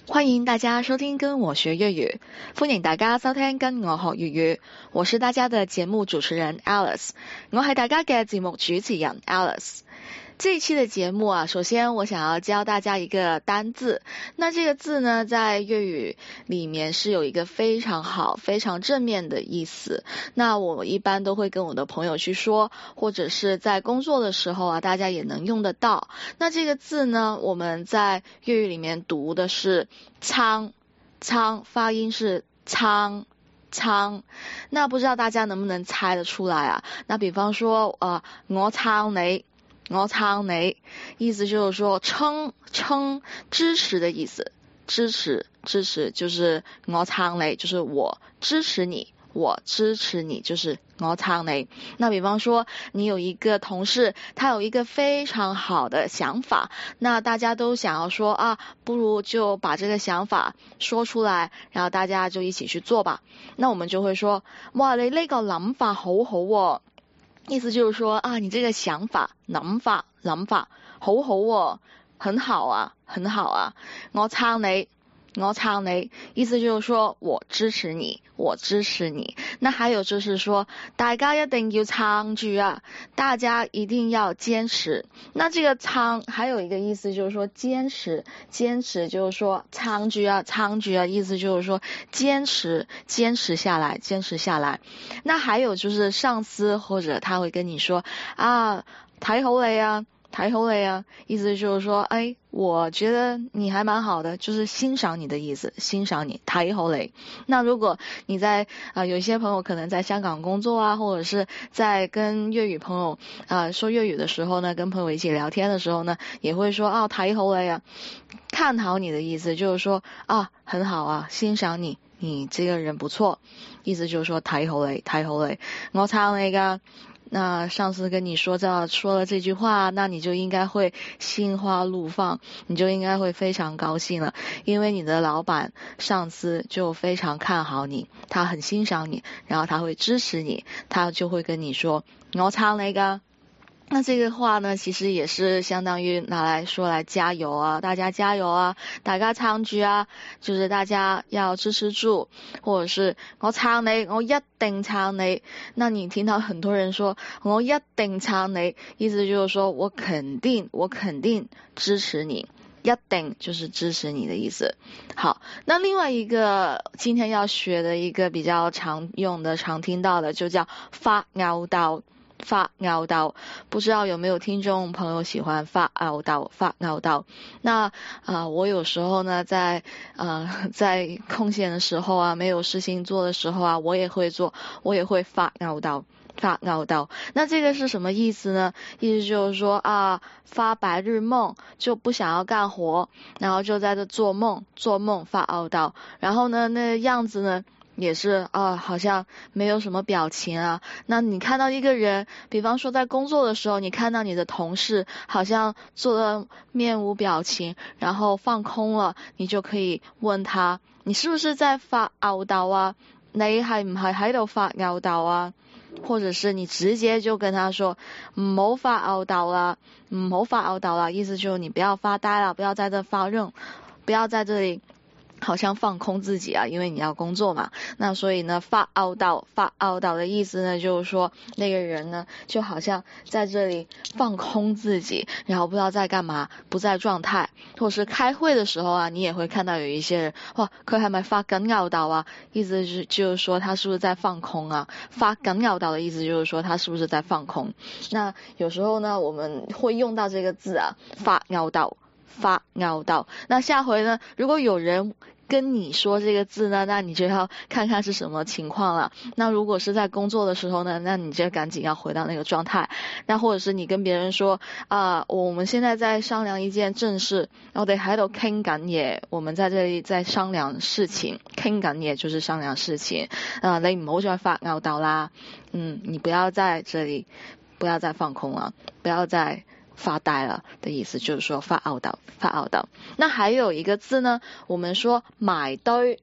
歡迎大家收聽跟我學粵語，歡迎大家收聽跟我學粵語，我是大家的節目主持人 Alice， 我係大家嘅節目主持人 Alice。這一期的節目啊，首先我想要教大家一個單字，那這個字呢，在粵語裡面是有一個非常好、非常正面的意思。那我一般都會跟我的朋友去說，或者是在工作的時候啊，大家也能用得到。那這個字呢，我們在粵語裡面讀的是撐，發音是撐。那不知道大家能不能猜得出來啊？那比方說我撐你，意思就是說撐支持的意思，支持就是我撐你，就是我支持你，就是我撐你。那比方說你有一個同事，他有一個非常好的想法，那大家都想要說啊，不如就把這個想法說出來，然後大家就一起去做吧。那我們就會說，哇，你呢個諗法好好喎。意思就是說啊，你這個想法諗法好好喎，很好啊，我撐你，意思就是說我支持你。那還有就是說大家一定要撐住啊，大家一定要堅持。那這個撐還有一個意思就是說堅持就是說撐住啊，意思就是說堅持下來。那還有就是上司或者他會跟你說啊，睇好你啊，意思就是說哎，我覺得你還蠻好的，就是欣賞你的意思，睇好你。那如果你在有些朋友可能在香港工作啊，或者是在跟粵語朋友說粵語的時候呢，跟朋友一起聊天的時候呢，也會說啊，睇好你啊，看好你的意思就是說啊，很好啊，欣賞你這個人不錯，意思就是說睇好你，我撐你㗎。那上司跟你說了這句話，那你就應該會心花怒放，你就應該會非常高興了，因為你的老闆上司就非常看好你，他很欣賞你，然後他會支持你，他就會跟你說我撐你㗎。那這個話呢，其實也是相當於拿來說來加油啊，大家加油啊，大家撐住啊，就是大家要支持住，或者是我撐你，我一定撐你。那你聽到很多人說我一定撐你，意思就是說我肯定支持你，一定就是支持你的意思。好，那另外一個今天要學的一個比較常用的、常聽到的就叫發吽哣。不知道有沒有聽眾朋友喜歡發吽哣？那我有時候呢，在空閒的時候啊，沒有事情做的時候啊，我也會發吽哣。那這個是什麼意思呢？意思就是說啊，發白日夢，就不想要幹活，然後就在這做夢發吽哣，然後呢，那樣子呢也是好像沒有什麼表情啊。那你看到一個人，比方說在工作的時候，你看到你的同事好像做得面無表情，然後放空了，你就可以問他，你是不是在發吽哣啊？你係唔係喺度發吽哣啊？或者是你直接就跟他說唔好發吽哣啦，意思就是你不要發呆了，不要在這發愣，不要在這裡好像放空自己啊，因為你要工作嘛。那所以呢，發吽哣的意思呢，就是說那個人呢就好像在這裡放空自己，然後不知道在幹嘛，不在狀態。或是開會的時候啊，你也會看到有一些人，哇，佢係咪發緊吽哣啊？意思就是說他是不是在放空啊？發緊吽哣的意思就是說他是不是在放空？那有時候呢，我們會用到這個字啊，發吽哣。那下回呢，如果有人跟你說這個字呢，那你就要看看是什麼情況了。那如果是在工作的時候呢，那你就趕緊要回到那個狀態。那或者是你跟別人說我們現在在商量一件正事，我哋喺度傾緊嘢，我們在這裡在商量事情，傾緊嘢就是商量事情。你唔好再發吽哣啦，你不要在這裡，不要再放空了，不要再發呆了的意思，就是說發吽哣。那還有一個字呢，我們說埋堆。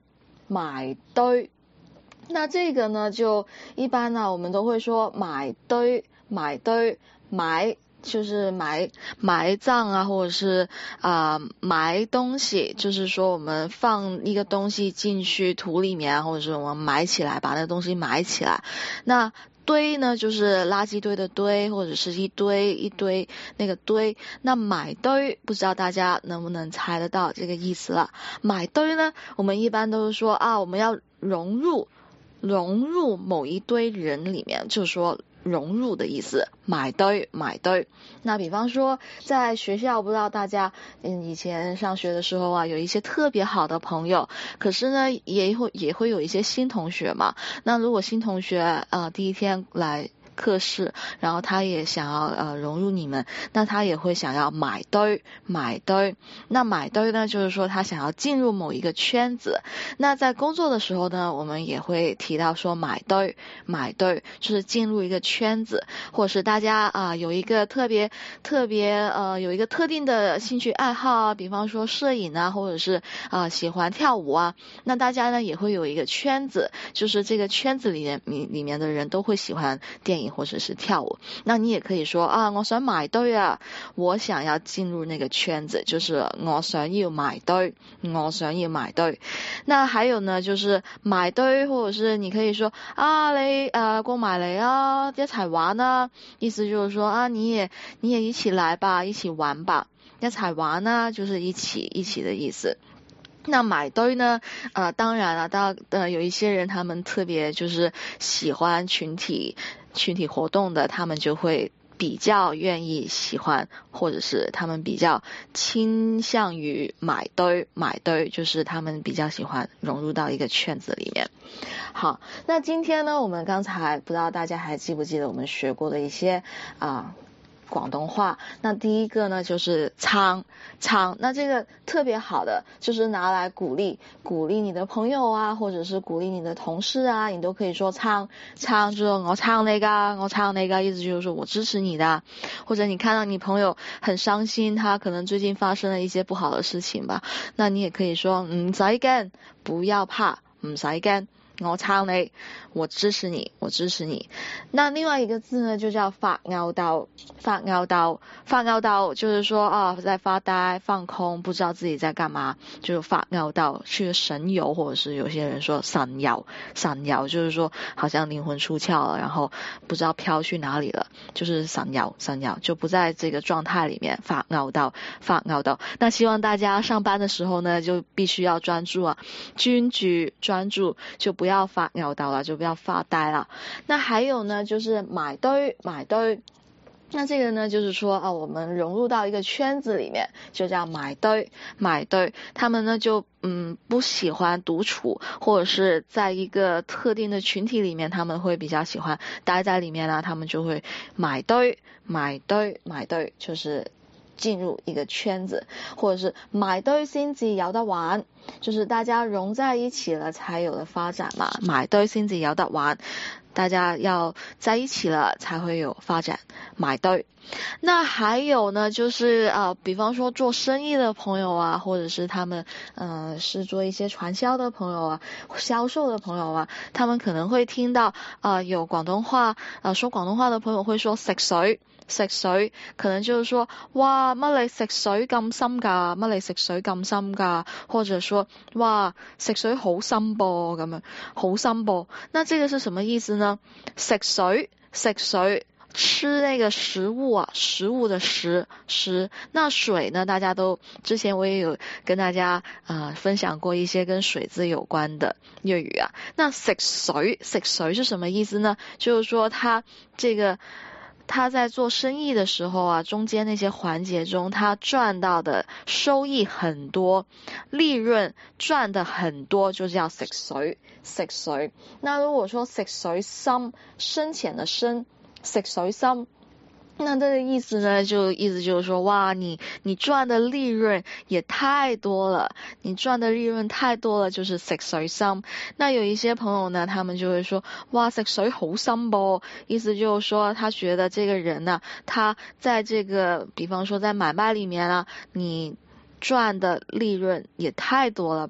那這個呢，就一般呢，我們都會說埋堆，埋就是埋葬啊，或者是埋东西，就是说我们放一个东西进去土里面，或者是我们埋起来，把那个东西埋起来。那堆呢，就是垃圾堆的堆，或者是一堆一堆那个堆。那埋堆，不知道大家能不能猜得到这个意思了？埋堆呢，我们一般都是说我们要融入某一堆人里面，就是说融入的意思，埋堆。那比方说在学校，不知道大家以前上学的时候啊，有一些特别好的朋友，可是呢也会有一些新同学嘛。那如果新同学第一天来课室，然后他也想要融入你们，那他也会想要埋堆。那埋堆呢，就是说他想要进入某一个圈子。那在工作的时候呢，我们也会提到说埋堆就是进入一个圈子，或者是大家有一个特别有一个特定的兴趣爱好啊，比方说摄影啊，或者是喜欢跳舞啊，那大家呢也会有一个圈子，就是这个圈子里面的人都会喜欢电影或者是跳舞。那你也可以说我想埋堆啊，我想要进入那个圈子，就是我想要埋堆。那还有呢，就是埋堆，或者是你可以说你過埋嚟啊，一齊玩啊，意思就是說你也一起來吧，一起玩吧，一齊玩啊，就是一起的意思。那埋堆呢当然了，有一些人他们特别就是喜欢群体活动的，他们就会比较愿意喜欢，或者是他们比较倾向于埋堆，就是他们比较喜欢融入到一个圈子里面。好，那今天呢，我们刚才不知道大家还记不记得我们学过的一些广东话。那第一个呢就是撐，那这个特别好的，就是拿来鼓励你的朋友啊，或者是鼓励你的同事啊，你都可以说撐，就是我撐你噶，意思就是说我支持你的。或者你看到你朋友很伤心，他可能最近发生了一些不好的事情吧，那你也可以说唔使驚，不要怕，唔使驚，我撐你，我支持你。那另外一个字呢就叫發吽哣，就是说在发呆放空，不知道自己在干嘛，就是發吽哣，去神游，或者是有些人说閃遊，就是说好像灵魂出窍了，然后不知道飘去哪里了，就是閃遊，就不在这个状态里面。發吽哣。那希望大家上班的时候呢就必须要专注专注，就不要發吽哣了，就不要发呆了。那还有呢就是埋堆，那这个呢就是说我们融入到一个圈子里面，就叫埋堆。他们呢就不喜欢独处，或者是在一个特定的群体里面，他們會比較喜歡待在里面啊，他們就會埋堆，就是进入一个圈子，或者是埋堆先至有得玩，就是大家融在一起了才有的发展嘛，埋堆先至有得玩，大家要在一起了才会有发展，埋堆。那还有呢就是比方说做生意的朋友啊，或者是他们是做一些传销的朋友啊，销售的朋友啊，他们可能会听到有广东话说广东话的朋友会说食水，可能就是说哇乜你食水咁深㗎，或者说哇食水好深噃，咁樣好深噃。那这个是什么意思呢？食水吃那个食物的食，那水呢大家都之前我也有跟大家分享过一些跟水字有关的粤语啊。那食水是什么意思呢？就是说他在做生意的时候中间那些环节中，他赚到的收益很多，利润赚的很多，就叫食水。那如果说食水深，深浅的深，食水深，那这个意思呢，就是说哇你赚的利润也太多了，就是食水深。那有一些朋友呢，他们就会说哇食水好深噃，意思就是说他觉得这个人呢，他在这个比方说在买卖里面你赚的利润也太多了吧，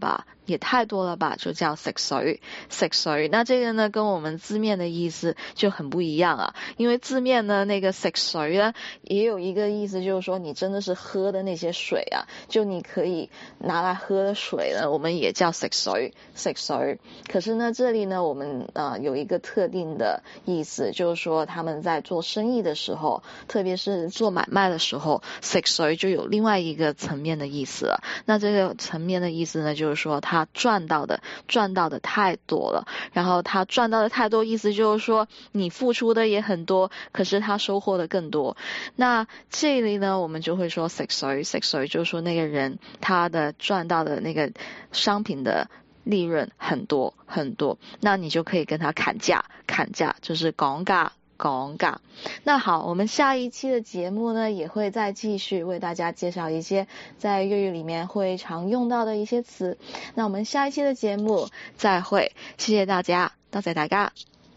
也太多了吧，就叫食水。那这个呢跟我们字面的意思就很不一样啊，因为字面呢那个食水呢也有一个意思，就是说你真的是喝的那些水啊，就你可以拿来喝的水呢，我们也叫食水。可是呢这里呢我们有一个特定的意思，就是说他们在做生意的时候，特别是做买卖的时候，食水就有另外一个层面的意思了。那这个层面的意思呢，就是说他赚到的太多了，然后他赚到的太多，意思就是说你付出的也很多，可是他收获的更多。那这里呢我们就会说食水就是说那个人他的赚到的那个商品的利润很多，那你就可以跟他砍价，就是讲價。那好，我们下一期的节目呢也会再继续为大家介绍一些在粤语里面会常用到的一些词。那我们下一期的节目再会，谢谢大家，多謝大家。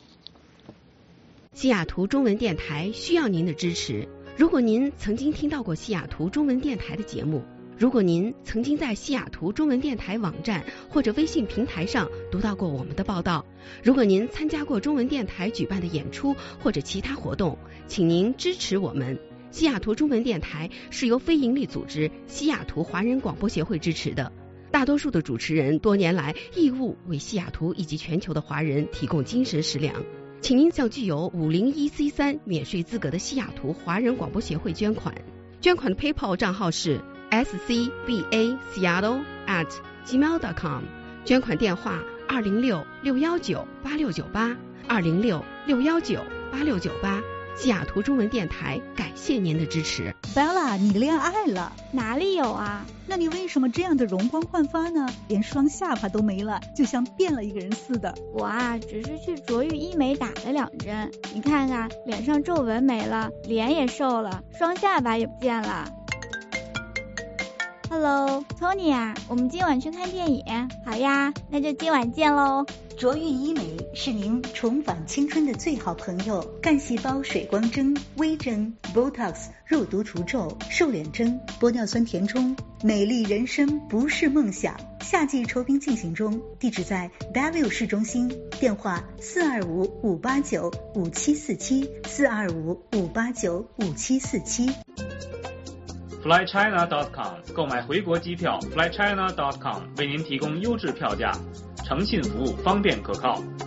西雅图中文电台需要您的支持。如果您曾经听到过西雅图中文电台的节目，如果您曾经在西雅图中文电台网站或者微信平台上读到过我们的报道，如果您参加过中文电台举办的演出或者其他活动，请您支持我们。西雅图中文电台是由非营利组织西雅图华人广播协会支持的，大多数的主持人多年来义务为西雅图以及全球的华人提供精神食粮。请您向具有501C3免税资格的西雅图华人广播协会捐款。捐款的 PayPal 账号是scbaseattle@gmail.com， 捐款电话206-619-8698 206-619-8698。西雅图中文电台感谢您的支持。 Bella， 你恋爱了？ 哪里有啊？ 那你为什么这样的容光焕发呢？连双下巴都没了，就像变了一个人似的。 我啊，只是去卓越医美打了2针，你看看，脸上皱纹没了，脸也瘦了，双下巴也不见了。Hello Tony 啊，我们今晚去看电影。好呀，那就今晚见喽。 卓越医美是您重返青春的最好朋友，干细胞水光针、微针、Botox 肉毒除皱、瘦脸针、玻尿酸填充，美丽人生不是梦想。夏季酬宾进行中，地址在 W 市中心，电话425-589-5747 425-589-5747。 flychina.com 购买回国机票 flychina.com 为您提供优质票价，诚信服务，方便可靠。